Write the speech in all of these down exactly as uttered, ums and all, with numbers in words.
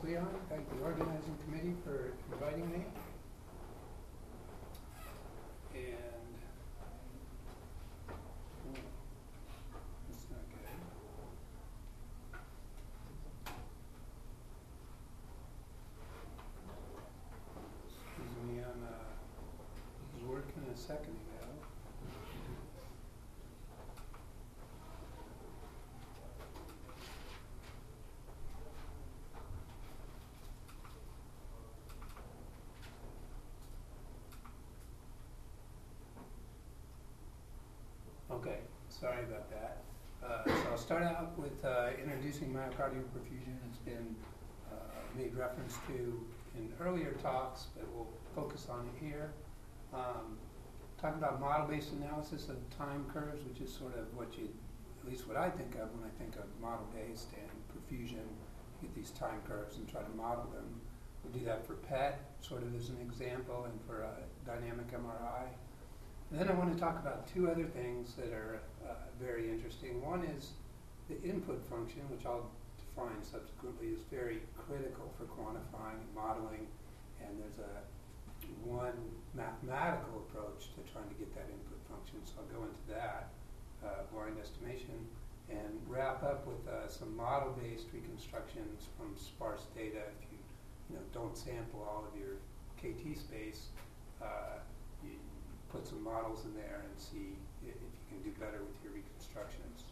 Leon, thank the organizing committee for inviting me. And, oh, that's not good. Excuse me, I'm, uh, was working a second ago. Okay, sorry about that. Uh, so I'll start out with uh, introducing myocardial perfusion. It's been uh, made reference to in earlier talks, but we'll focus on it here. Um, talk about model-based analysis of time curves, which is sort of what you, at least what I think of when I think of model-based and perfusion. You get these time curves and try to model them. We'll do that for P E T, sort of as an example, and for uh, dynamic M R I. And then I want to talk about two other things that are uh, very interesting. One is the input function, which I'll define subsequently, is very critical for quantifying and modeling. And there's a one mathematical approach to trying to get that input function. So I'll go into that, uh, blind estimation, and wrap up with uh, some model-based reconstructions from sparse data. If you, you know, don't sample all of your K T space, uh, you, put some models in there and see if you can do better with your reconstructions.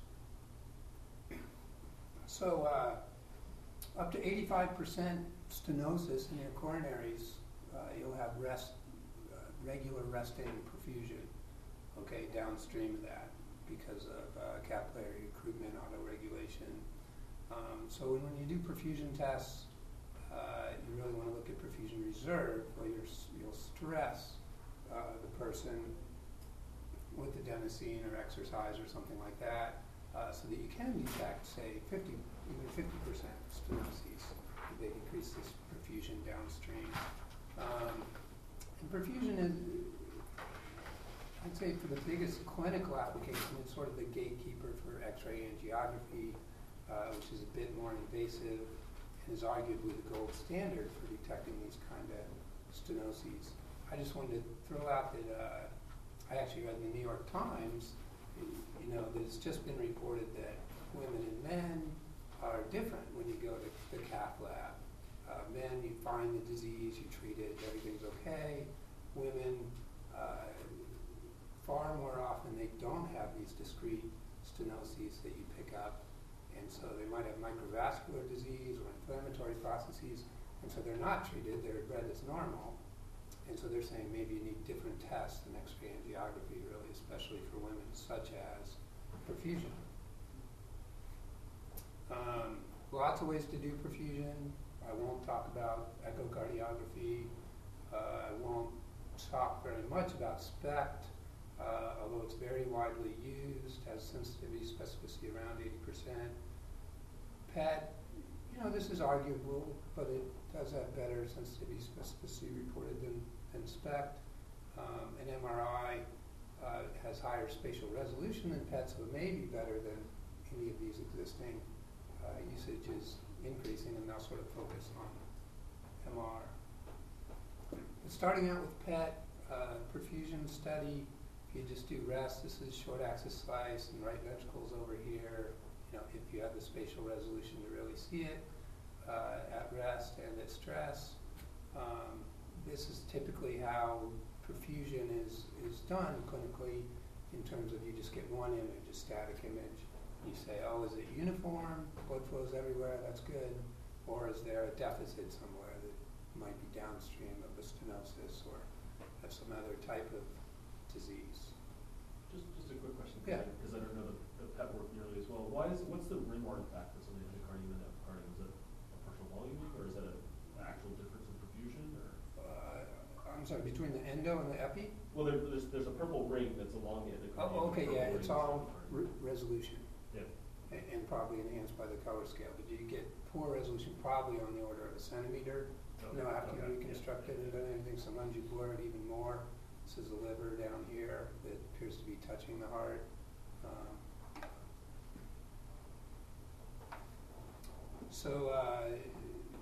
So uh, up to eighty-five percent stenosis in your coronaries, uh, you'll have rest, uh, regular resting perfusion, okay, downstream of that because of uh, capillary recruitment, autoregulation. Um, so when, when you do perfusion tests, uh, you really want to look at perfusion reserve, where you're, you'll stress Uh, the person with adenosine or exercise or something like that, uh, so that you can detect, say, fifty, even fifty percent stenoses. They decrease this perfusion downstream. Um, and perfusion is, I'd say, for the biggest clinical application, it's sort of the gatekeeper for X-ray angiography, uh, which is a bit more invasive and is arguably the gold standard for detecting these kind of stenoses. I just wanted to throw out that uh, I actually read in the New York Times, you know, that it's just been reported that women and men are different when you go to the cath lab. Uh, men, you find the disease, you treat it, everything's okay. Women, uh, far more often, they don't have these discrete stenoses that you pick up. And so they might have microvascular disease or inflammatory processes, and so they're not treated, they're read as normal. And so they're saying maybe you need different tests than X-ray angiography, really, especially for women, such as perfusion. Um, lots of ways to do perfusion. I won't talk about echocardiography. Uh, I won't talk very much about SPECT, uh, although it's very widely used, has sensitivity, specificity around eighty percent. P E T, you know, this is arguable, but it does have better sensitivity, specificity reported than than SPECT. Um, and M R I uh, has higher spatial resolution than P E T, so it may be better than any of these existing uh, usages increasing, and I'll sort of focus on M R. Starting out with P E T, uh, perfusion study, if you just do rest, this is short axis slice, and right ventricle's over here. You know, if you have the spatial resolution to really see it uh, at rest and at stress. Um, This is typically how perfusion is, is done clinically, in terms of you just get one image, a static image. You say, oh, is it uniform? Blood flows everywhere, that's good. Or is there a deficit somewhere that might be downstream of a stenosis or have some other type of disease? Just, just a quick question, Yeah. because I, I don't know the, the P E T work nearly as well. Why is, what's the rim artifact that's on the endocardium and epicardium? Is it a partial volume, or is that an actual difference in perfusion? Or? I'm sorry, between the endo and the epi? Well, there, there's, there's a purple ring that's along the endocardium. Oh, okay, yeah, it's all re re resolution. Yeah. And, and probably enhanced by the color scale. But you get poor resolution probably on the order of a centimeter. Okay. You know, after Okay. you reconstruct it and done anything, sometimes you blur it even more. This is the liver down here that appears to be touching the heart. Um, so, uh, you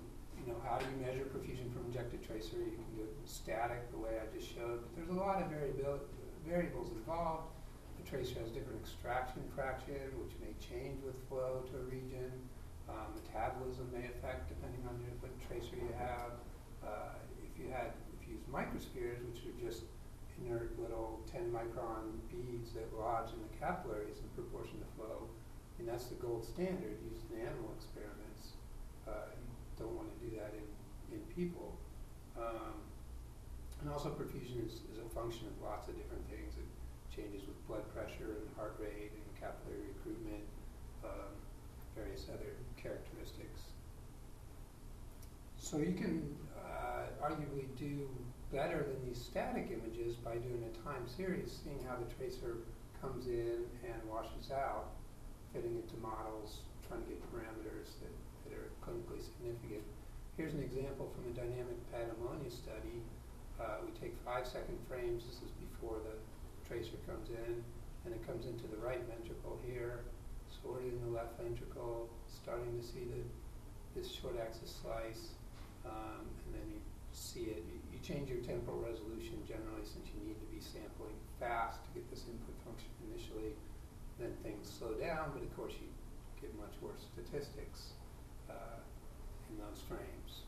know, how do you measure perfusion from injected tracer? You can do it static, the way I just showed, but there's a lot of variabil- variables involved. The tracer has different extraction fraction, which may change with flow to a region. Um, metabolism may affect depending on your, what tracer you have. Uh, if you had, if you use microspheres, which are just inert little ten micron beads that lodge in the capillaries in proportion to flow, and that's the gold standard used in animal experiments. Uh, you don't want to do that in, in people. Um, and also perfusion is, is a function of lots of different things. It changes with blood pressure and heart rate and capillary recruitment, um, various other characteristics. So you can uh, arguably do better than these static images by doing a time series, seeing how the tracer comes in and washes out, fitting into models, trying to get parameters that, that are clinically significant. Here's an example from a dynamic pad ammonia study. Uh, we take five second frames, this is before the tracer comes in, and it comes into the right ventricle here, sorted in the left ventricle, starting to see the, this short axis slice, um, and then you see it. You, you change your temporal resolution generally since you need to be sampling fast to get this input function initially. Then things slow down, but of course you get much worse statistics uh, in those frames.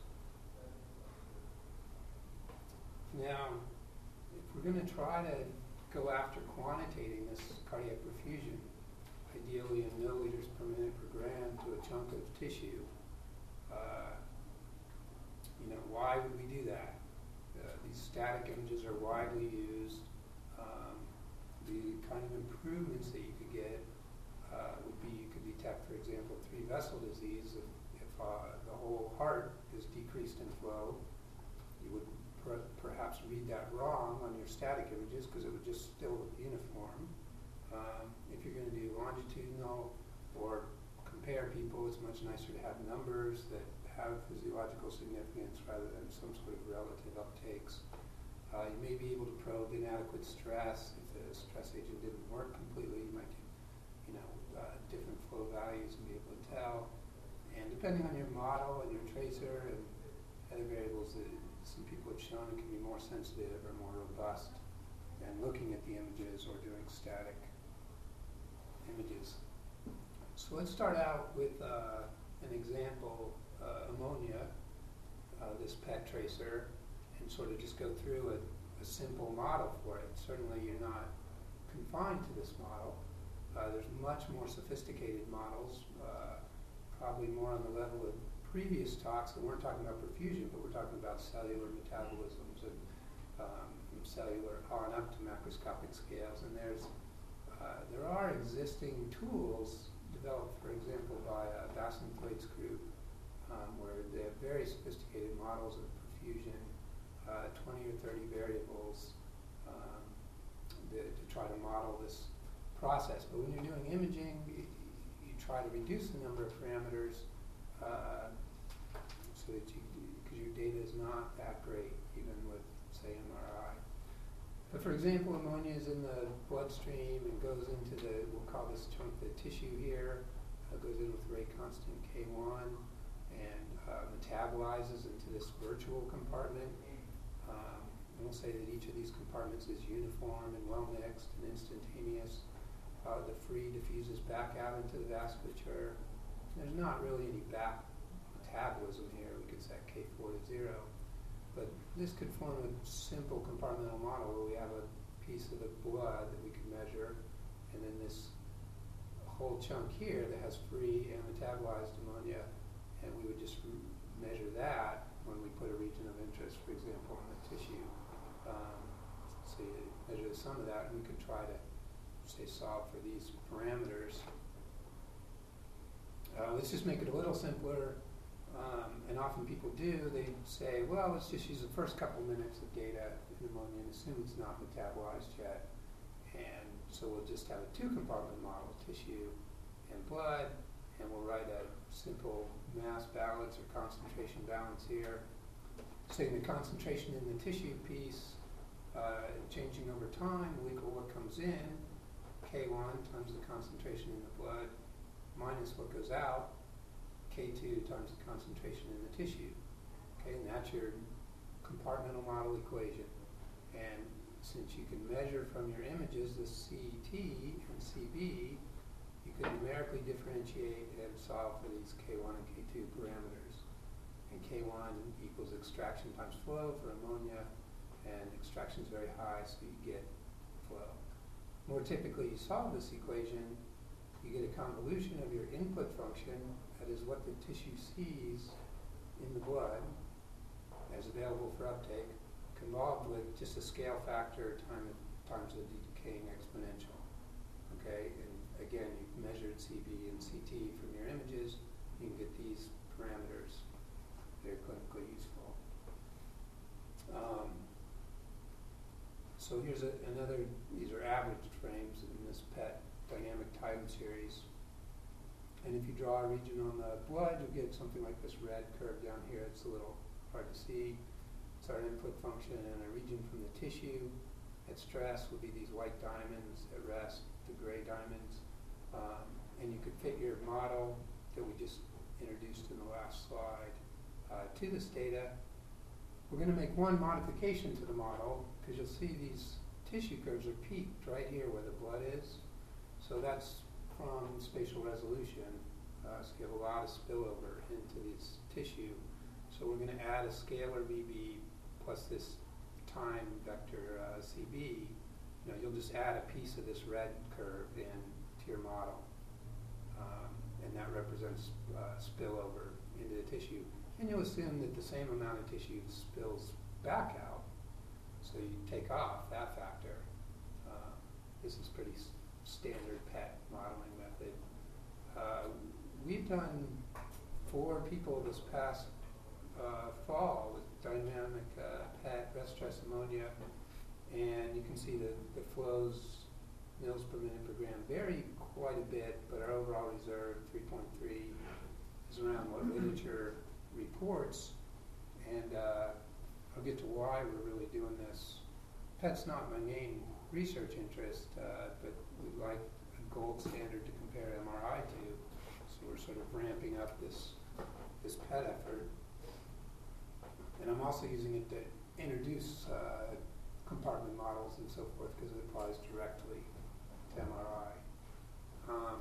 Now, if we're going to try to go after quantitating this cardiac perfusion, ideally in milliliters per minute per gram to a chunk of tissue, uh, you know, why would we do that? Uh, these static images are widely used. Um, the kind of improvements that you could get uh, would be you could detect, for example, three vessel disease. If, if uh, the whole heart is decreased in flow, you would per perhaps read that wrong on your static images because it would just still look uniform. Um, if you're going to do longitudinal or compare people, it's much nicer to have numbers that have physiological significance rather than some sort of relative uptakes. Uh, you may be able to probe inadequate stress. If the stress agent didn't work completely, you might get, you know, uh, different flow values and be able to tell. And depending on your model and your tracer and other variables, that some people have shown it can be more sensitive or more robust than looking at the images or doing static images. So let's start out with uh, an example, uh, ammonia, uh, this P E T tracer, and sort of just go through a, a simple model for it. Certainly you're not confined to this model. Uh, there's much more sophisticated models, uh, probably more on the level of previous talks that weren't talking about perfusion, but we're talking about cellular metabolisms and um, from cellular on up to macroscopic scales. And there's uh, there are existing tools developed, for example, by uh, Bassam-Thwaites group, um, where they have very sophisticated models of perfusion, uh, twenty or thirty variables um, the, to try to model this process. But when you're doing imaging, you, you try to reduce the number of parameters uh, so that you, because your data is not that great, even with, say, M R I. But for example, ammonia is in the bloodstream and goes into the, we'll call this chunk the tissue here, uh, goes in with rate constant K one and uh, metabolizes into this virtual compartment. Um, and we'll say that each of these compartments is uniform and well mixed and instantaneous. Uh, the free diffuses back out into the vasculature. There's not really any back metabolism here. We could set K four to zero. But this could form a simple compartmental model where we have a piece of the blood that we can measure, and then this whole chunk here that has free and metabolized ammonia, and we would just measure that when we put a region of interest, for example, in the tissue. Um, so you measure the sum of that, and we could try to, say, solve for these parameters. Uh, let's just make it a little simpler. Um, and often people do, they say, well, let's just use the first couple minutes of data in ammonia and assume it's not metabolized yet. And so we'll just have a two-compartment model, tissue and blood, and we'll write a simple mass balance or concentration balance here, saying the concentration in the tissue piece uh, changing over time will equal what comes in, K one times the concentration in the blood, minus what goes out, K two times the concentration in the tissue. Okay, and that's your compartmental model equation. And since you can measure from your images the C T and C B, you can numerically differentiate and solve for these K one and K two parameters. And K one equals extraction times flow for ammonia, and extraction is very high, so you get flow. More typically, you solve this equation, you get a convolution of your input function, that is what the tissue sees in the blood as available for uptake, convolved with just a scale factor time, times the decaying exponential. Okay, and again, you've measured C B and C T from your images, you can get these parameters. They're clinically useful. Um, so here's a, another, these are average frames in this P E T dynamic time series. And if you draw a region on the blood, you get something like this red curve down here. It's a little hard to see. It's our input function, and a region from the tissue at stress will be these white diamonds, at rest, the gray diamonds. Um, and you could fit your model that we just introduced in the last slide uh, to this data. We're going to make one modification to the model, because you'll see these tissue curves are peaked right here where the blood is. So that's from spatial resolution. Uh, so you have a lot of spillover into this tissue. So we're going to add a scalar V B plus this time vector uh, C B. You know, you'll just add a piece of this red curve in to your model. Um, and that represents uh, spillover into the tissue. And you'll assume that the same amount of tissue spills back out. So you take off that factor. Uh, this is pretty s standard P E T modeling method. Uh, we've done four people this past uh, fall with dynamic uh, P E T, rest stress ammonia, and you can see the, the flows, mils per minute per gram, vary quite a bit, but our overall reserve, three point three, is around what literature reports, and uh, I'll get to why we're really doing this. P E T's not my main research interest, uh, but we like a gold standard to compare M R I to, so we're sort of ramping up this, this P E T effort. And I'm also using it to introduce uh, compartment models and so forth, because it applies directly to M R I. Um,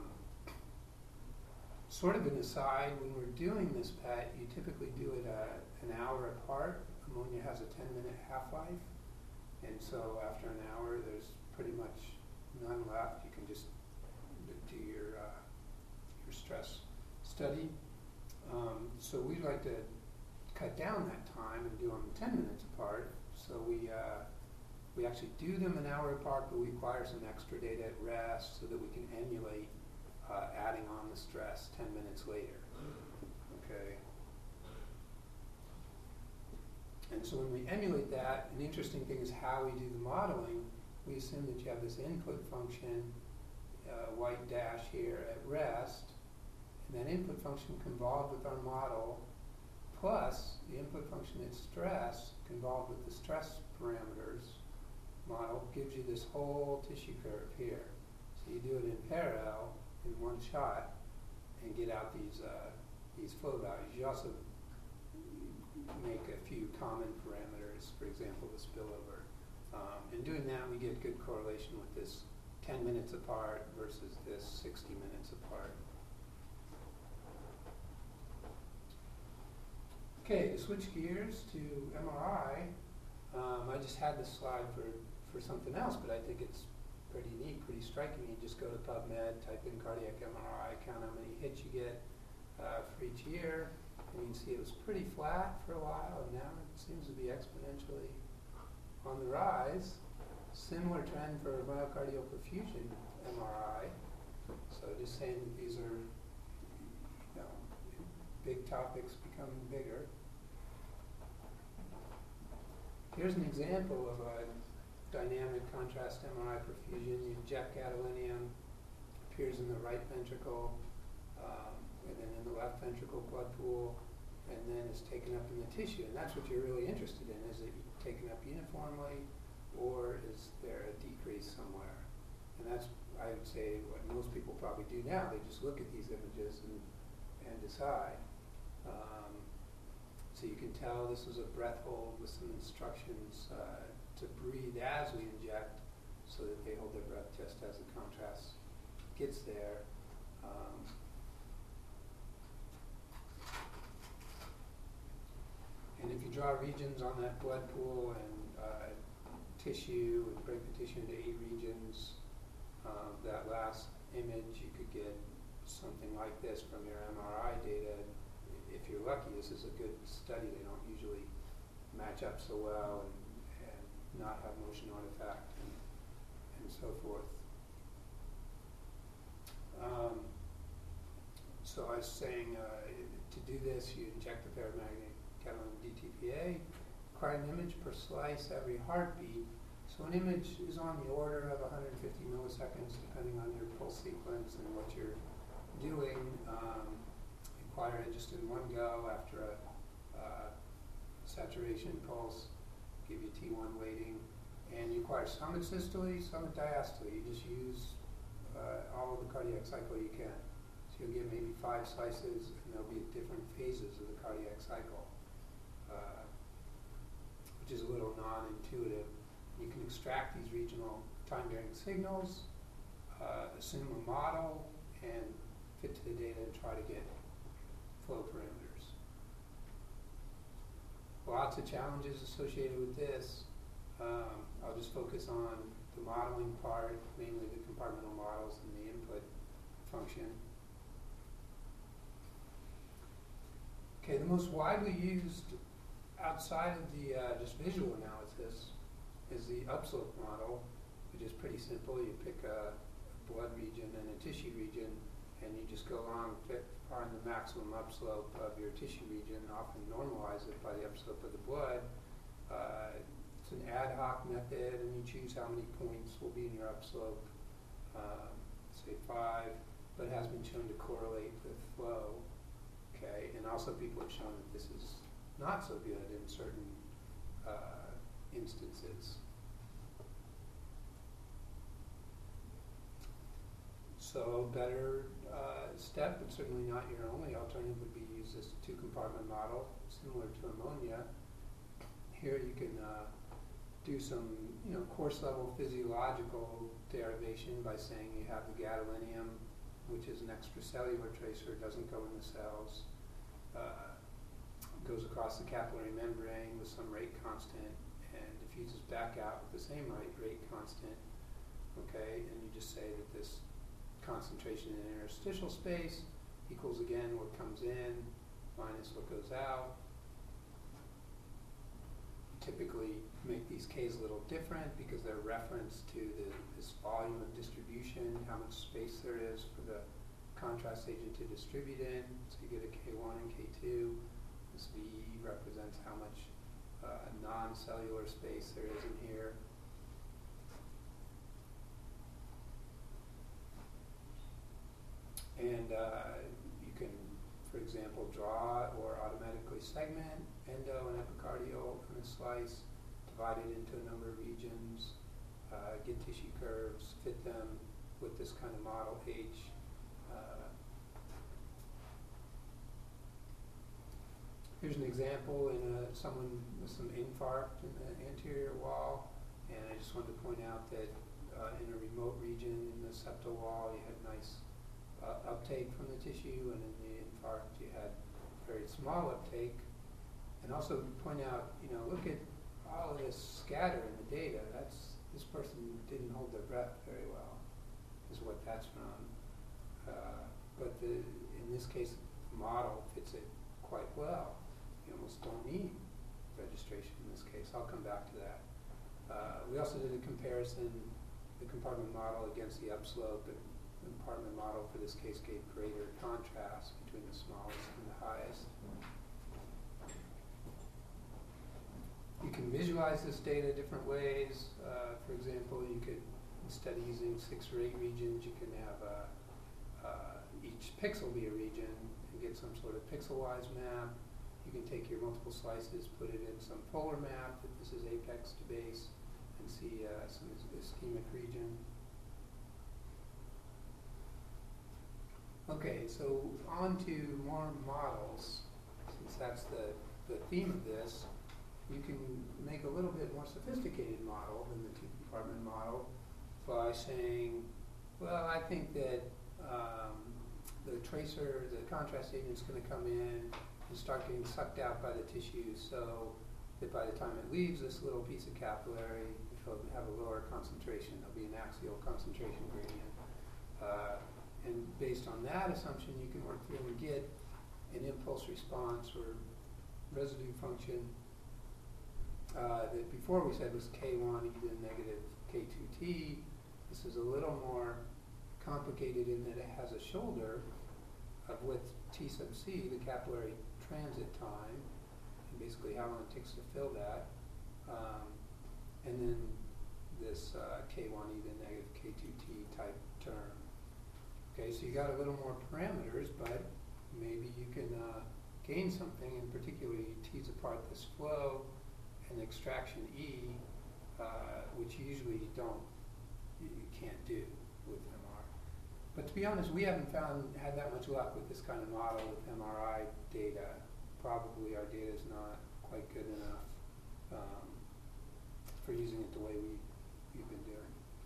Sort of an aside, when we're doing this P E T, you typically do it uh, an hour apart. Ammonia has a ten minute half-life, and so after an hour, there's pretty much none left. You can just do your uh, your stress study. Um, so we like to cut down that time and do them ten minutes apart. So we uh, we actually do them an hour apart, but we acquire some extra data at rest so that we can emulate Uh, adding on the stress ten minutes later. Okay. And so when we emulate that, an interesting thing is how we do the modeling. We assume that you have this input function, uh, white dash here at rest, and that input function convolved with our model, plus the input function at stress convolved with the stress parameters model gives you this whole tissue curve here. So you do it in parallel in one shot and get out these uh, these flow values. You also make a few common parameters, for example, the spillover. Um, in doing that, we get good correlation with this ten minutes apart versus this sixty minutes apart. Okay, to switch gears to M R I, um, I just had this slide for, for something else, but I think it's pretty neat, pretty striking. You just go to PubMed, type in cardiac M R I, count how many hits you get uh, for each year, and you can see it was pretty flat for a while, and now it seems to be exponentially on the rise. Similar trend for myocardial perfusion M R I. So just saying that these are, you know, big topics becoming bigger. Here's an example of a dynamic contrast M R I perfusion. You inject gadolinium, appears in the right ventricle, um, and then in the left ventricle blood pool, and then is taken up in the tissue. And that's what you're really interested in. Is it taken up uniformly, or is there a decrease somewhere? And that's, I would say, what most people probably do now. They just look at these images and, and decide. Um, So you can tell this was a breath hold with some instructions uh, to breathe as we inject, so that they hold their breath just as the contrast gets there. Um, and if you draw regions on that blood pool and uh, tissue and break the tissue into eight regions, um, that last image you could get something like this from your M R I data. If you're lucky, this is a good study. They don't usually match up so well and, and not have motion artifact and, and so forth. Um, so I was saying, uh, to do this, you inject the paramagnetic gadolinium D T P A, require an image per slice every heartbeat. So an image is on the order of one hundred fifty milliseconds, depending on your pulse sequence and what you're doing. Um, Require it just in one go after a uh, saturation pulse, give you T one weighting, and you require some at systole, some at diastole. You just use uh, all of the cardiac cycle you can. So you'll get maybe five slices, and there'll be different phases of the cardiac cycle, uh, which is a little non-intuitive. You can extract these regional time-varying signals, uh, assume a model, and fit to the data and try to get flow parameters. Lots of challenges associated with this. Um, I'll just focus on the modeling part, mainly the compartmental models and the input function. Okay, the most widely used outside of the uh, just visual analysis is the upslope model, which is pretty simple. You pick a blood region and a tissue region, and you just go along, find the maximum upslope of your tissue region, often normalize it by the upslope of the blood. Uh, it's an ad hoc method, and you choose how many points will be in your upslope, um, say five, but it has been shown to correlate with flow. Okay, and also people have shown that this is not so good in certain uh, instances. So a better uh, step, but certainly not your only alternative, would be use this two-compartment model, similar to ammonia. Here you can uh, do some, you know, course-level physiological derivation by saying you have the gadolinium, which is an extracellular tracer, doesn't go in the cells, uh, goes across the capillary membrane with some rate constant, and diffuses back out with the same rate, rate constant. Okay, and you just say that this concentration in interstitial space equals again what comes in minus what goes out. You typically make these K's a little different because they're referenced to the, this volume of distribution, how much space there is for the contrast agent to distribute in. So you get a K one and K two. This V represents how much uh, non-cellular space there is in here. And uh, you can, for example, draw or automatically segment endo and epicardial in a slice, divide it into a number of regions, uh, get tissue curves, fit them with this kind of model H. Uh, here's an example in a, someone with some infarct in the anterior wall, and I just wanted to point out that uh, in a remote region in the septal wall, you had nice Uh, uptake from the tissue, and in the infarct you had very small uptake. And also point out, you know, look at all of this scatter in the data. That's, this person didn't hold their breath very well, is what that's from. Uh, but the, in this case, the model fits it quite well. You almost don't need registration in this case. I'll come back to that. Uh, we also did a comparison, the compartment model against the upslope, and the compartment model for this case gave greater contrast between the smallest and the highest. You can visualize this data different ways. Uh, for example, you could, instead of using six or eight regions, you can have a, uh, each pixel be a region and get some sort of pixel-wise map. You can take your multiple slices, put it in some polar map, if this is apex to base, and see uh, some ischemic region. Okay, so on to more models, since that's the the theme of this, you can make a little bit more sophisticated model than the two-compartment model by saying, well, I think that um, the tracer, the contrast agent is going to come in and start getting sucked out by the tissue, so that by the time it leaves this little piece of capillary, it'll have a lower concentration. There'll be an axial concentration gradient. Uh, and based on that assumption, you can work through and get an impulse response or residue function uh, that before we said was K one e to the negative K two t. This is a little more complicated in that it has a shoulder of width T sub c, the capillary transit time, and basically how long it takes to fill that. Um, and then this uh, K one e to the negative K two t type term. Okay, so you got a little more parameters, but maybe you can uh, gain something, and particularly tease apart this flow and extraction E, uh, which you usually don't, you, you can't do with M R. But to be honest, we haven't found had that much luck with this kind of model with M R I data. Probably our data is not quite good enough um, for using it the way we, we've been doing.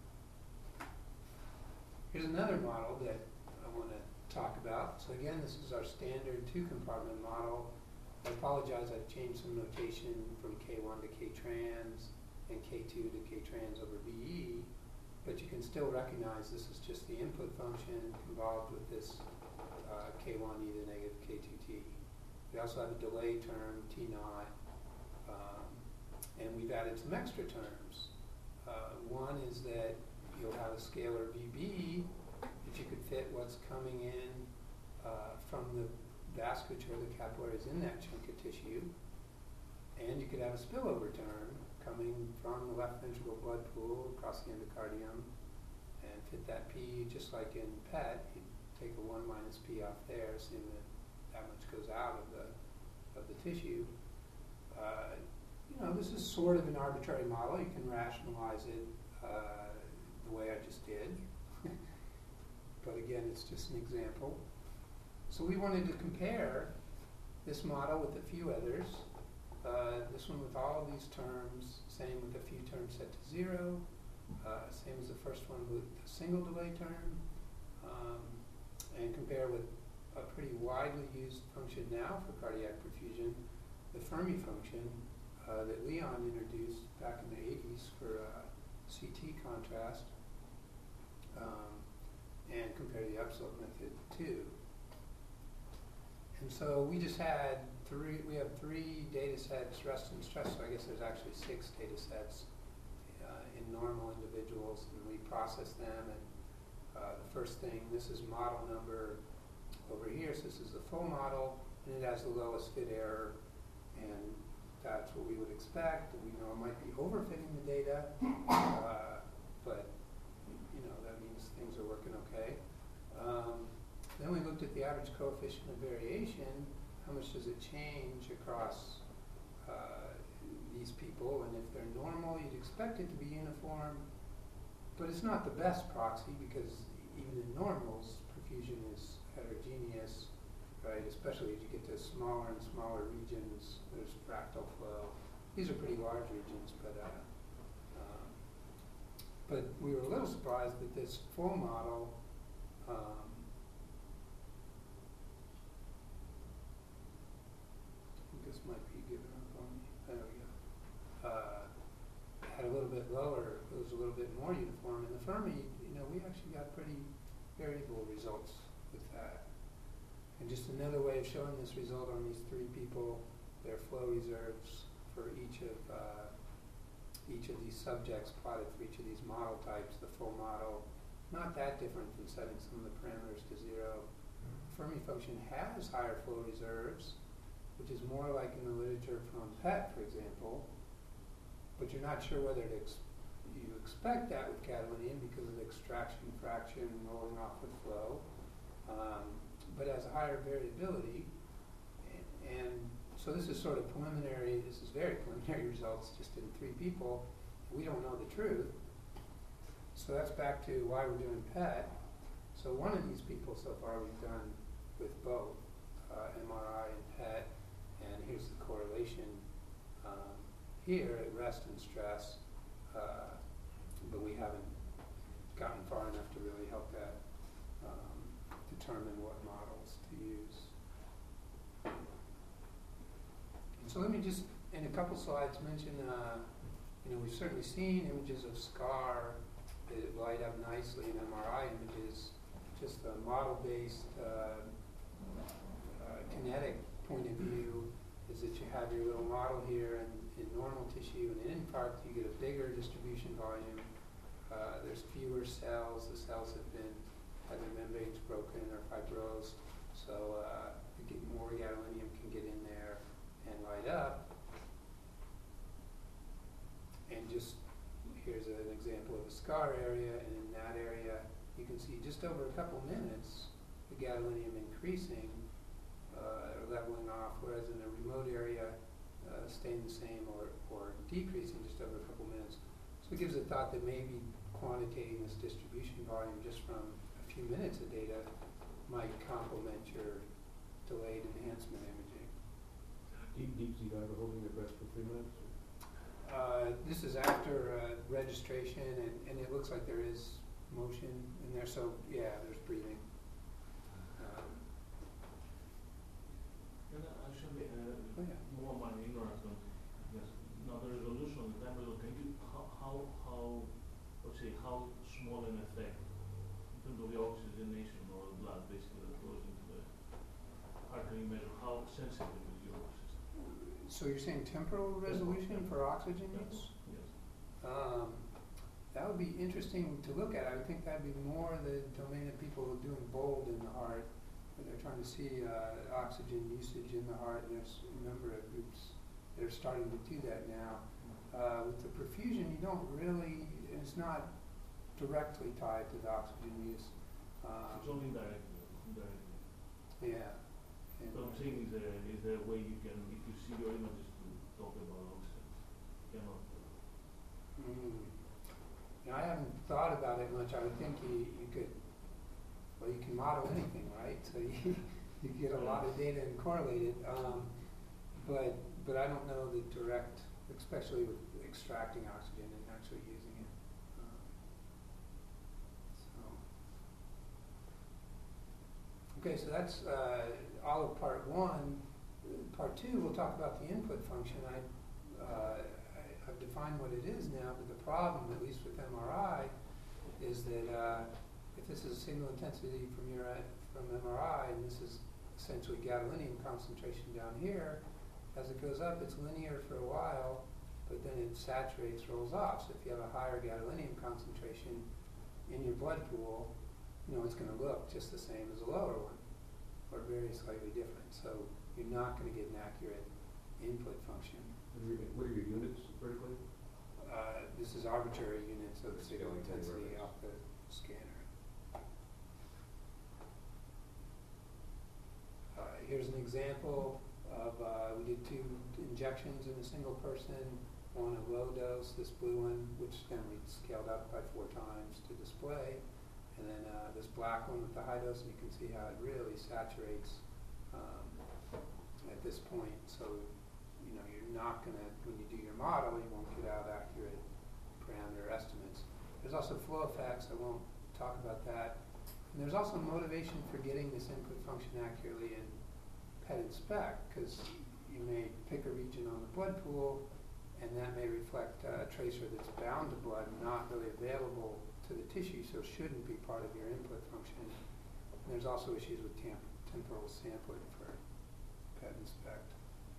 Here's another model that I want to talk about. So again, this is our standard two-compartment model. I apologize, I've changed some notation from K one to K trans and K two to K trans over B E, but you can still recognize this is just the input function involved with this uh, K one e to the negative K two t. We also have a delay term, T naught, um, and we've added some extra terms. Uh, one is that you'll have a scalar V B that you could fit what's coming in uh, from the vasculature, the capillaries in that chunk of tissue, and you could have a spillover term coming from the left ventricle blood pool across the endocardium and fit that P just like in P E T. You take a one minus P off there, assuming that that much goes out of the of the tissue. Uh, you know, this is sort of an arbitrary model. You can rationalize it uh, the way I just did. But again, it's just an example. So we wanted to compare this model with a few others. Uh, this one with all of these terms, same with a few terms set to zero, uh, same as the first one with a single delay term, um, and compare with a pretty widely used function now for cardiac perfusion, the Fermi function uh, that Leon introduced back in the eighties for uh, C T contrast, um, and compare the Upslope method too. And so we just had three, we have three data sets, rest and stress, so I guess there's actually six data sets uh, in normal individuals, and we process them. And uh, the first thing, this is model number over here, so this is the full model, and it has the lowest fit error, and that's what we would expect. We know it might be overfitting the data, uh, but you know, that means things are working okay. Um, Then we looked at the average coefficient of variation. How much does it change across uh, these people? And if they're normal, you'd expect it to be uniform, but it's not the best proxy because even in normals, perfusion is heterogeneous, right? Especially as you get to smaller and smaller regions, there's fractal flow. These are pretty large regions, but uh, um, but we were a little surprised that this full model um, this might be giving up on me. There we go. Uh, had a little bit lower, it was a little bit more uniform. In the Fermi, you know, we actually got pretty variable results with that. And just another way of showing this result on these three people, their flow reserves for each of uh, each of these subjects plotted for each of these model types, the full model, not that different from setting some of the parameters to zero. The Fermi function has higher flow reserves, which is more like in the literature from P E T, for example, but you're not sure whether to ex you expect that with gadolinium because of the extraction fraction rolling off with flow, um, but has a higher variability, and, and so this is sort of preliminary, this is very preliminary results just in three people. We don't know the truth, so that's back to why we're doing P E T. So one of these people so far we've done with both uh, M R I and P E T, and here's the correlation. here at rest and stress, uh, but we haven't gotten far enough to really help that um, determine what models to use. And so let me just, in a couple slides, mention, uh, you know, we've certainly seen images of scar that light up nicely in M R I images. Just a model-based uh, uh, kinetic point of view is that you have your little model here, and in normal tissue and in infarct you get a bigger distribution volume. Uh, there's fewer cells. The cells have been, have their membranes broken or fibrosed, so uh, you get more gadolinium can get in there and light up. And just here's an example of a scar area, and in that area you can see just over a couple minutes the gadolinium increasing uh, or leveling off, whereas in a remote area uh, staying the same or, or decreasing just over a couple minutes. So it gives a thought that maybe quantitating this distribution volume just from a few minutes of data might complement your delayed enhancement imaging. Deep, deep sea diver holding their breath for three minutes? Uh, this is after uh, registration, and, and it looks like there is motion in there, so yeah, there's breathing. Um, And uh, actually, uh, Oh, yeah. more of my ignorance on yes. Now the resolution of the time resolution, can you how how how let's say how small an effect in terms of the oxygenation or the blood basically that goes into the heart, can you measure how sensitive is your system? So you're saying temporal resolution for oxygen use? Yes. Um, that would be interesting to look at. I would think that'd be more the domain of people who are doing BOLD in the heart, where they're trying to see uh, oxygen usage in the heart. And there's a number of groups that are starting to do that now. Uh, with the perfusion, you don't really, it's not directly tied to the oxygen use. Um, It's only indirectly. indirectly. yeah. And What I'm saying is there is there a way you can, if you see your images, to talk about oxygen? You cannot. Mm. You know, I haven't thought about it much. I would think you, you could, well, you can model anything, right? So you, you get a lot of data and correlate it. Um, but, but I don't know the direct, especially with extracting oxygen and actually using it. Um, so. Okay, so that's uh, all of part one. Part two, we'll talk about the input function. I, uh, I, I've defined what it is now, but the problem, at least with M R I, is that uh, if this is a signal intensity from your from M R I, and this is essentially gadolinium concentration down here, as it goes up, it's linear for a while, but then it saturates, rolls off. So if you have a higher gadolinium concentration in your blood pool, you know, it's going to look just the same as a lower one, or very slightly different. So you're not going to get an accurate input function. What are your units vertically? Uh, this is arbitrary units of It's signal going to intensity reference. off the scanner. Uh, here's an example of, uh, we did two injections in a single person, one a low dose, this blue one, which then we scaled up by four times to display, and then uh, this black one with the high dose, and you can see how it really saturates um, at this point. So, you know, you're not going to, when you do your model, you won't get out accurate parameter estimates. There's also flow effects. I won't talk about that. And there's also motivation for getting this input function accurately in P E T and SPECT, because you may pick a region on the blood pool, and that may reflect uh, a tracer that's bound to blood, not really available to the tissue, so shouldn't be part of your input function. And there's also issues with temp temporal sampling for P E T and SPECT.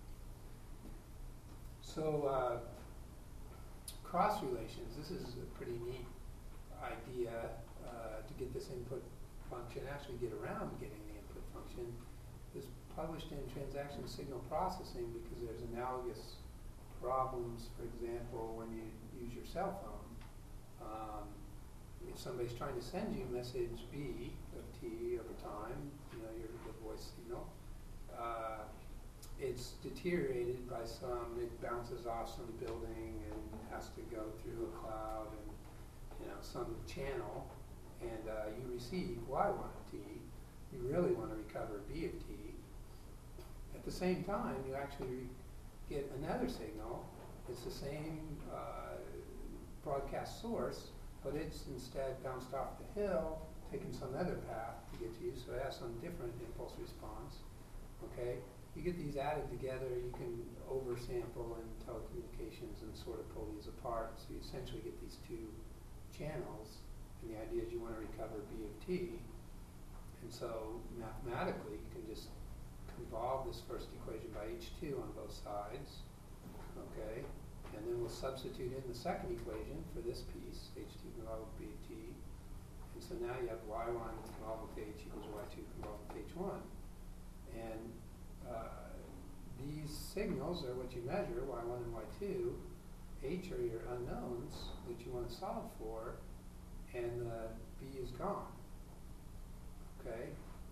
So uh, cross relations, this is a pretty neat idea uh, to get this input function, actually get around getting the input function. It's published in Transaction Signal Processing because there's analogous problems, for example, when you use your cell phone. Um, if somebody's trying to send you message B of T over time, you know, your the voice signal, uh, it's deteriorated by some, it bounces off some building and has to go through a cloud and, you know, some channel, and uh, you receive Y one of T. You really want to recover B of T. At the same time, you actually get another signal It's the same uh, broadcast source, but it's instead bounced off the hill, taken some other path to get to you, so it has some different impulse response. Okay, you get these added together, you can oversample in telecommunications and sort of pull these apart, so you essentially get these two channels, and the idea is you want to recover B of t, and so mathematically you can just convolve this first equation by H two on both sides, okay, and then we'll substitute in the second equation for this piece, H two convolved with B of t, and so now you have y one convolved with H equals y two convolved with H one. And uh, these signals are what you measure, y one and y two. H are your unknowns that you want to solve for, and uh, B is gone. Okay?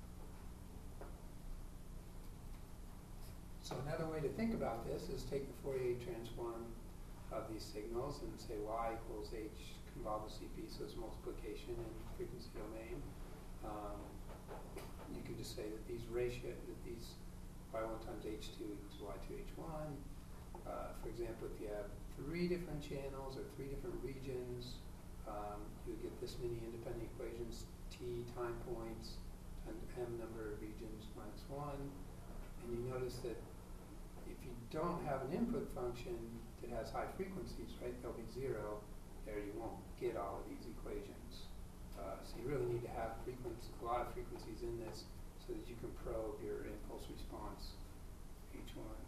So another way to think about this is take the Fourier transform of these signals and say y equals H convolved with C P, so it's multiplication in frequency domain. Um, you can just say that these ratio, that these y one times H two equals y two H one. Uh, for example, if you have three different channels or three different regions, um, you would get this many independent equations, t time points times m number of regions minus one. And you notice that if you don't have an input function that has high frequencies, right, there'll be zero. There you won't get all of these equations. Uh, so you really need to have frequency, a lot of frequencies in this so that you can probe your impulse response H one.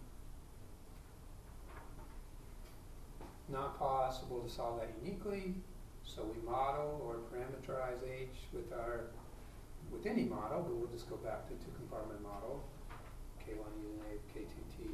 Not possible to solve that uniquely, so we model or parameterize H with our, with any model, but we'll just go back to two compartment model, K one unit A, K two T.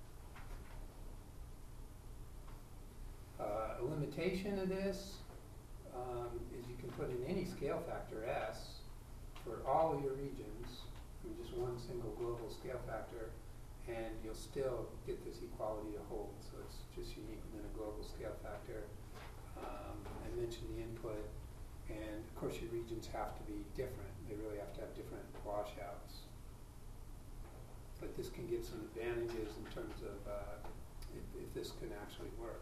Uh, a limitation of this um, is you can put in any scale factor S for all of your regions, I mean just one single global scale factor, and you'll still get this equality to hold. So it's just unique within a global scale factor. Um, I mentioned the input, and of course your regions have to be different. They really have to have different washouts. But this can give some advantages in terms of uh, if, if this can actually work.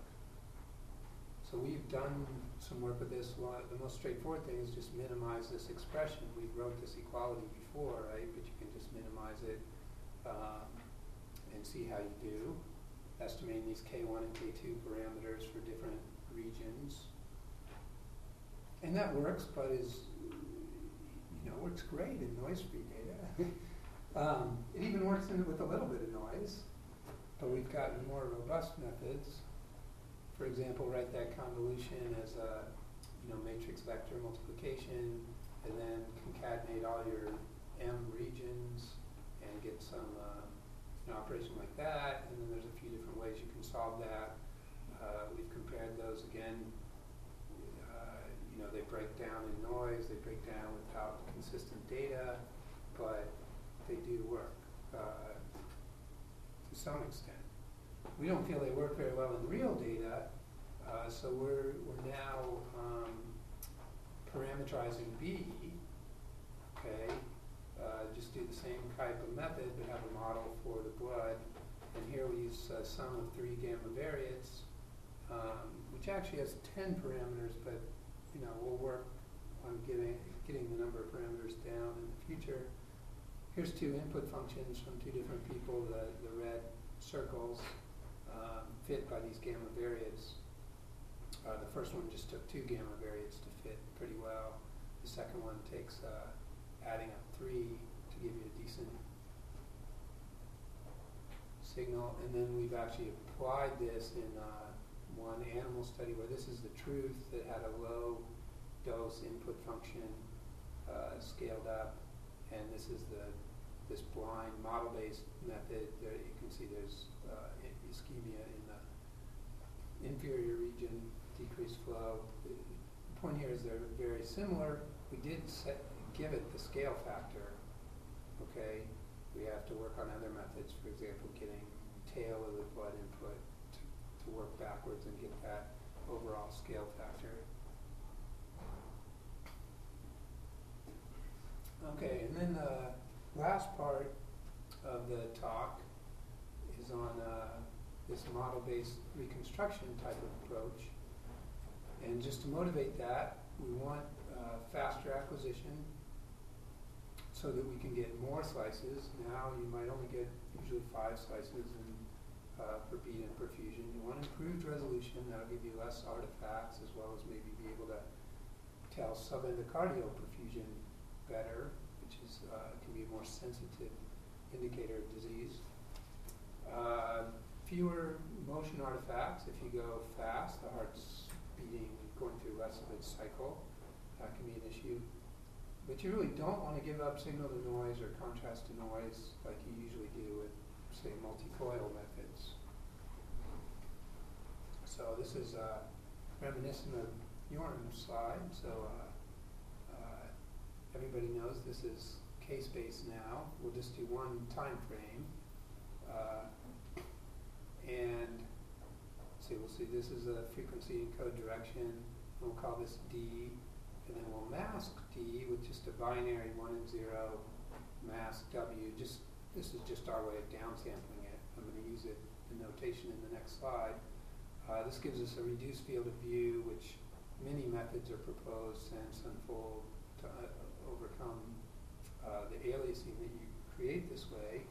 So we've done some work with this. One, the most straightforward thing is just minimize this expression. We wrote this equality before, right? But you can just minimize it um, and see how you do. Estimating these K one and K two parameters for different regions. And that works, but is, you know, works great in noise-free data. um, it even works in, with a little bit of noise, but we've gotten more robust methods. For example, write that convolution as a, you know, matrix vector multiplication, and then concatenate all your M regions and get some uh, an operation like that. And then there's a few different ways you can solve that. Uh, we've compared those again. Uh, you know, they break down in noise, they break down without consistent data, but they do work uh, to some extent. We don't feel they work very well in real data, uh, so we're, we're now um, parameterizing B, okay? Uh, just do the same type of method, but have a model for the blood. And here we use a sum of three gamma variates, um, which actually has ten parameters, but you know, we'll work on getting, getting the number of parameters down in the future. Here's two input functions from two different people, the, the red circles. Um, fit by these gamma variates. Uh, the first one just took two gamma variates to fit pretty well. The second one takes uh, adding up three to give you a decent signal. And then we've actually applied this in uh, one animal study where this is the truth that had a low dose input function uh, scaled up, and this is the this blind model-based method. There you can see there's uh, ischemia in the inferior region, decreased flow. The point here is they're very similar. We did set, give it the scale factor, okay? We have to work on other methods, for example, getting tail of the blood input to, to work backwards and get that overall scale factor. Okay, and then the last part of the talk is on uh, this model-based reconstruction type of approach. And just to motivate that, we want uh, faster acquisition so that we can get more slices. Now you might only get usually five slices in, uh, per bead and perfusion. You want improved resolution, that'll give you less artifacts, as well as maybe be able to tell subendocardial perfusion better, which is uh, can be a more sensitive indicator of disease. Uh, fewer motion artifacts. If you go fast, the heart's beating, going through less of its cycle. That can be an issue. But you really don't want to give up signal to noise or contrast to noise like you usually do with, say, multi-coil methods. So this is uh, reminiscent of Jorm's slide. So uh, uh, everybody knows this is case-based now. We'll just do one time frame. Uh, and see, we'll see this is a frequency encode direction. We'll call this D. And then we'll mask D with just a binary one and zero, mask W. Just this is just our way of downsampling it. I'm going to use it, the notation in the next slide. Uh, this gives us a reduced field of view, which many methods are proposed, sense, unfold, to uh, overcome uh, the aliasing that you create this way.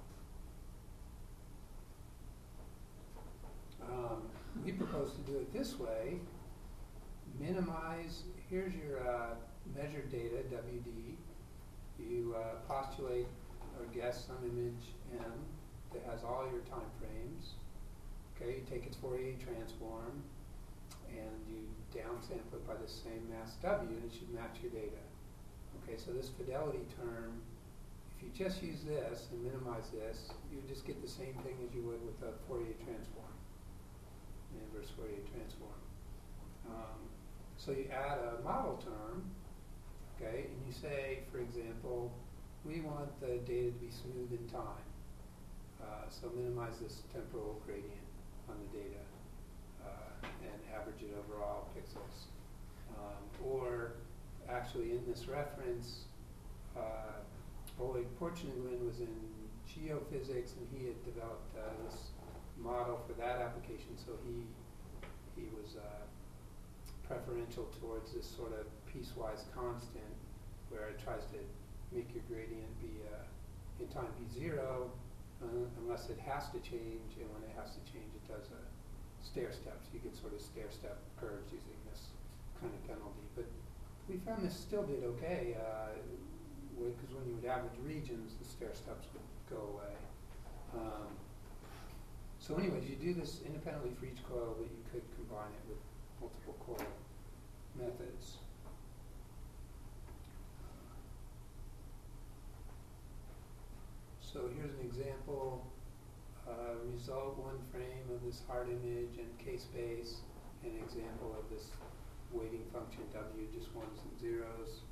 Um, we propose to do it this way. Minimize, here's your uh, measured data, W D. You uh, postulate or guess some image M that has all your time frames. Okay, you take its Fourier transform and you downsample it by the same mass W and it should match your data. Okay, so this fidelity term, if you just use this and minimize this, you just get the same thing as you would with a Fourier transform, an inverse Fourier transform. Um, So you add a model term, okay, and you say, for example, we want the data to be smooth in time. Uh, so minimize this temporal gradient on the data uh, and average it over all pixels. Um, or actually in this reference, uh, Oleg Porchnagin was in geophysics and he had developed uh, this model for that application, so he, he was uh, preferential towards this sort of piecewise constant where it tries to make your gradient be uh, in time be zero uh, unless it has to change, and when it has to change it does a stair step. So you get sort of stair step curves using this kind of penalty. But we found this still did okay because uh, when you would average regions the stair steps would go away. Um, so anyways, you do this independently for each coil, but you could combine it with multiple coil methods. So here's an example, uh, result one frame of this heart image and K-space, an example of this weighting function W, just ones and zeros.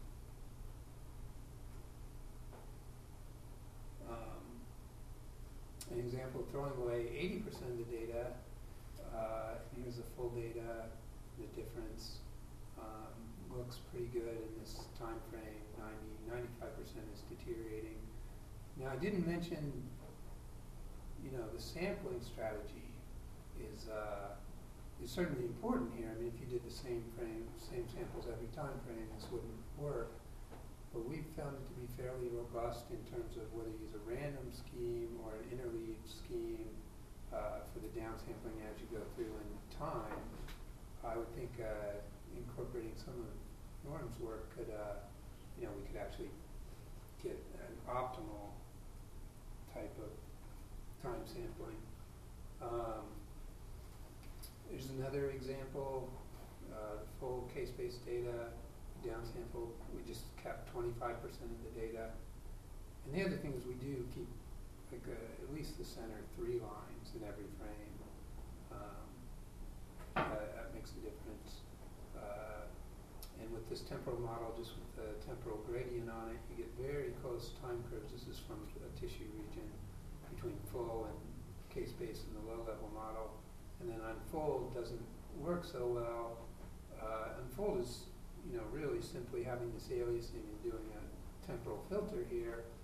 Um, an example of throwing away eighty percent of the data. Uh, here's the full data. The difference um, looks pretty good in this time frame. ninety, ninety-five percent is deteriorating. Now I didn't mention, you know, the sampling strategy is uh, is certainly important here. I mean, if you did the same frame, same samples every time frame, this wouldn't work. But we've found it to be fairly robust in terms of whether you use a random scheme or an interleaved scheme uh, for the downsampling as you go through in time. I would think uh, incorporating some of Jorm's work could, uh, you know, we could actually get an optimal type of time sampling. Um, there's another example, uh, full case-based data, downsample, we just kept twenty-five percent of the data. And the other thing is we do keep like uh, at least the center three lines in every frame. Um, Uh, that makes a difference. Uh, and with this temporal model, just with the temporal gradient on it, you get very close time curves. This is from a tissue region between full and case-based in the low-level model. And then unfold doesn't work so well. Uh, unfold is, you know, really simply having this aliasing and doing a temporal filter here.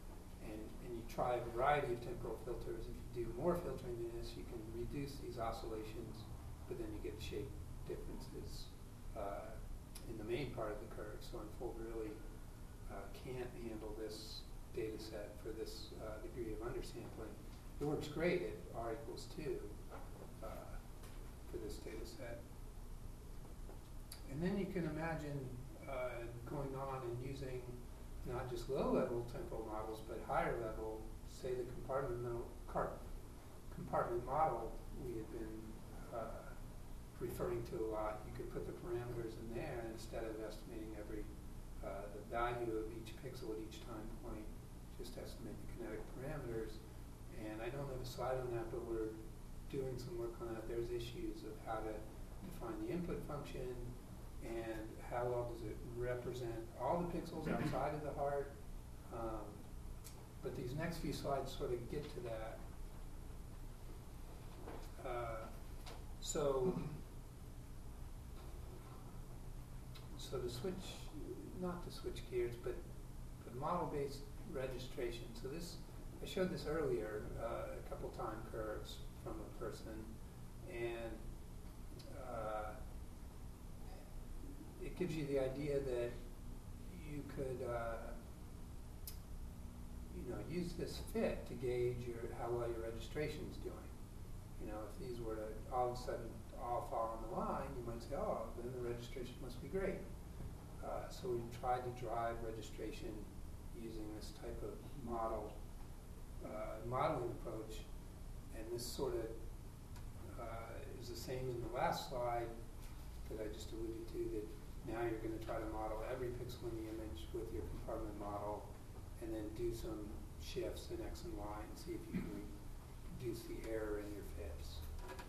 and, and you try a variety of temporal filters. If you do more filtering than this, you can reduce these oscillations, but then you get shape differences uh, in the main part of the curve. So Unfold really uh, can't handle this data set for this uh, degree of undersampling. It works great at R equals two uh, for this data set. And then you can imagine uh, going on and using not just low-level temporal models, but higher level, say the compartmental car compartment model we had been uh, referring to a lot. You could put the parameters in there, and instead of estimating every uh, the value of each pixel at each time point, just estimate the kinetic parameters. And I don't have a slide on that, but we're doing some work on that. There's issues of how to define the input function, and how well does it represent all the pixels outside of the heart. Um, but these next few slides sort of get to that. Uh, so, so to switch, not to switch gears, but, but model-based registration. So this, I showed this earlier, uh, a couple time curves from a person, and uh, it gives you the idea that you could, uh, you know, use this fit to gauge your how well your registration's doing. You know, if these were to all of a sudden all fall on the line, you might say, oh, then the registration must be great. Uh, so we tried to drive registration using this type of model, uh, modeling approach, and this sort of uh, is the same in the last slide that I just alluded to, that now you're going to try to model every pixel in the image with your compartment model, and then do some shifts in X and Y and see if you can reduce the error in your fits.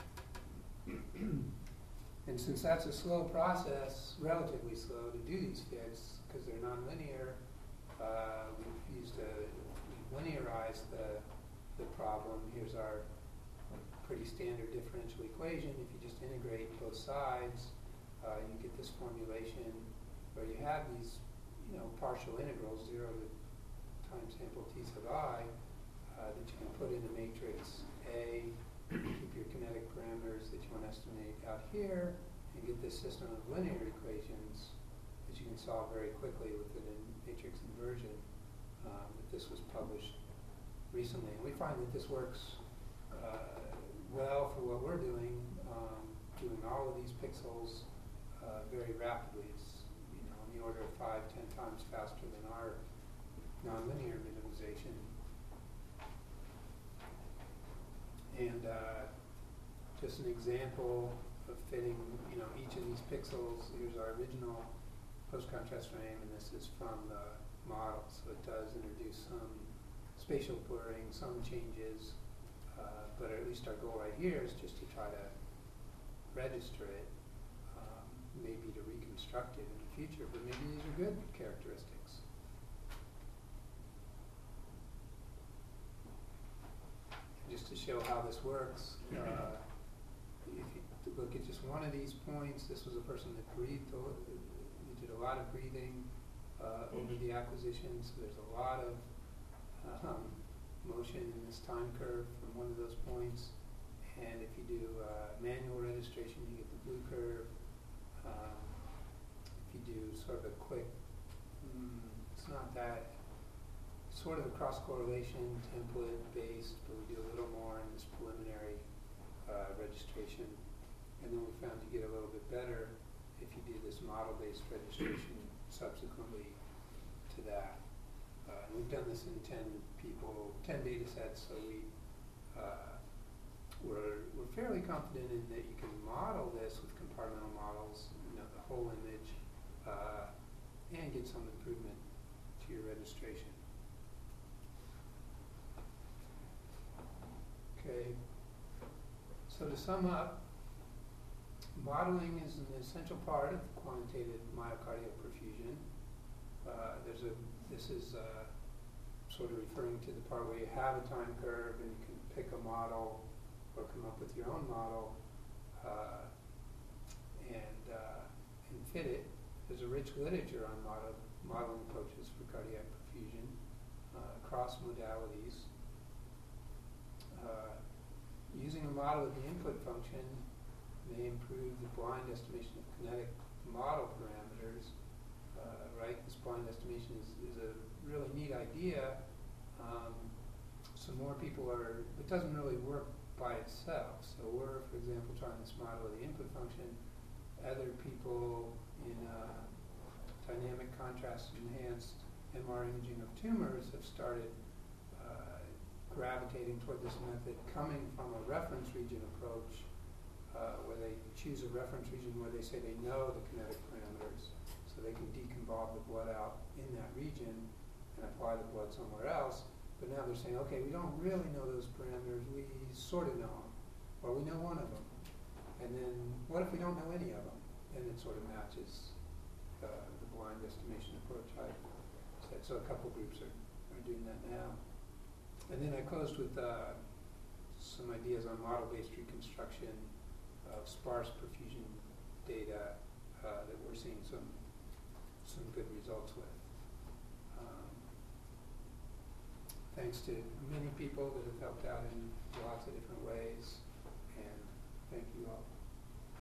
And since that's a slow process, relatively slow to do these fits, because they're nonlinear, uh, we've used a, we've linearized the, the problem. Here's our pretty standard differential equation. If you just integrate both sides, uh, you get this formulation where you have these, you know, partial integrals, zero to time sample t sub I, uh, that you can put in a matrix A, keep your kinetic parameters that you want to estimate out here, and get this system of linear equations that you can solve very quickly with an in matrix inversion. Um, that this was published recently, and we find that this works uh, well for what we're doing, um, doing all of these pixels uh, very rapidly. It's, you know, on the order of five, ten times faster than our nonlinear minimization. And uh, just an example of fitting, you know, each of these pixels. Here's our original post-contrast frame, and this is from the model. So it does introduce some spatial blurring, some changes, uh, but at least our goal right here is just to try to register it, um, maybe to reconstruct it in the future, but maybe these are good characteristics. Just to show how this works, uh, if you look at just one of these points, this was a person that breathed, we did a lot of breathing uh, over the acquisition, so there's a lot of um, motion in this time curve from one of those points. And if you do uh, manual registration, you get the blue curve. Um, if you do sort of a quick, mm, it's not that, sort of a cross-correlation template based, but we do a little more in this preliminary uh, registration. And then we found you get a little bit better if you do this model-based registration subsequently to that. Uh, and we've done this in ten people, ten data sets, so we, uh, we're, we're fairly confident in that you can model this with compartmental models, you know, the whole image, uh, and get some improvement to your registration. Okay, so to sum up, modeling is an essential part of quantitative myocardial perfusion. Uh, there's a, this is uh, sort of referring to the part where you have a time curve and you can pick a model or come up with your own model uh, and, uh, and fit it. There's a rich literature on model, modeling approaches for cardiac perfusion uh, across across modalities. Uh, using a model of the input function may improve the blind estimation of kinetic model parameters. Uh, right, this blind estimation is, is a really neat idea. Um, so more people are, it doesn't really work by itself. So we're, for example, trying this model of the input function. Other people in uh, dynamic contrast enhanced M R imaging of tumors have started uh, gravitating toward this method, coming from a reference region approach, uh, where they choose a reference region where they say they know the kinetic parameters, so they can deconvolve the blood out in that region and apply the blood somewhere else. But now they're saying, okay, we don't really know those parameters, we sort of know them, or we know one of them. And then what if we don't know any of them? And it sort of matches uh, the blind estimation approach I said. So a couple groups are, are doing that now. And then I closed with uh, some ideas on model-based reconstruction of sparse perfusion data uh, that we're seeing some some good results with. Um, thanks to many people that have helped out in lots of different ways, and thank you all.